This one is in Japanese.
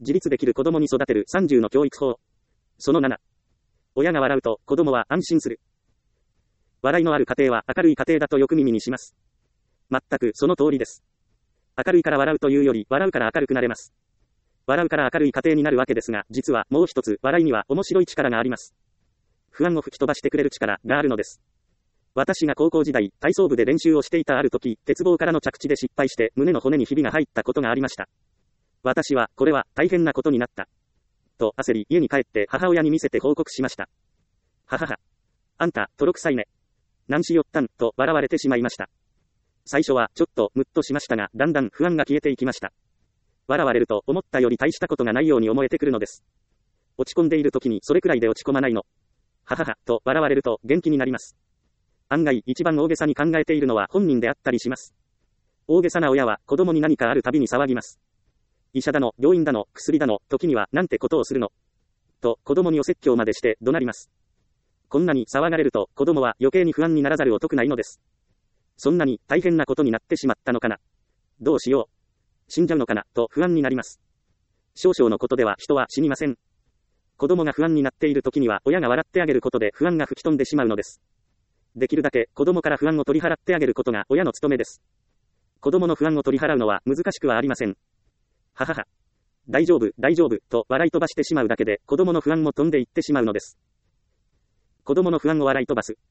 自立できる子供に育てる30の教育法。その7。親が笑うと子供は安心する。笑いのある家庭は明るい家庭だとよく耳にします。全くその通りです。明るいから笑うというより、笑うから明るくなれます。笑うから明るい家庭になるわけですが、実はもう一つ、笑いには面白い力があります。不安を吹き飛ばしてくれる力があるのです。私が高校時代、体操部で練習をしていたある時、鉄棒からの着地で失敗して胸の骨にひびが入ったことがありました。私は、これは大変なことになった。と焦り、家に帰って母親に見せて報告しました。母は。あんた、泥臭いね。何しよったん、と笑われてしまいました。最初はちょっとムッとしましたが、だんだん不安が消えていきました。笑われると思ったより大したことがないように思えてくるのです。落ち込んでいる時にそれくらいで落ち込まないの。ははは、と笑われると元気になります。案外一番大げさに考えているのは本人であったりします。大げさな親は子供に何かあるたびに騒ぎます。医者だの、病院だの、薬だの、時にはなんてことをするの。と子供にお説教までして怒鳴ります。こんなに騒がれると子供は余計に不安にならざるを得ないのです。そんなに大変なことになってしまったのかな。どうしよう。死んじゃうのかな、と不安になります。少々のことでは人は死にません。子供が不安になっている時には親が笑ってあげることで不安が吹き飛んでしまうのです。できるだけ子供から不安を取り払ってあげることが親の務めです。子供の不安を取り払うのは難しくはありません。ははは。大丈夫、大丈夫、と笑い飛ばしてしまうだけで子供の不安も飛んでいってしまうのです。子供の不安を笑い飛ばす。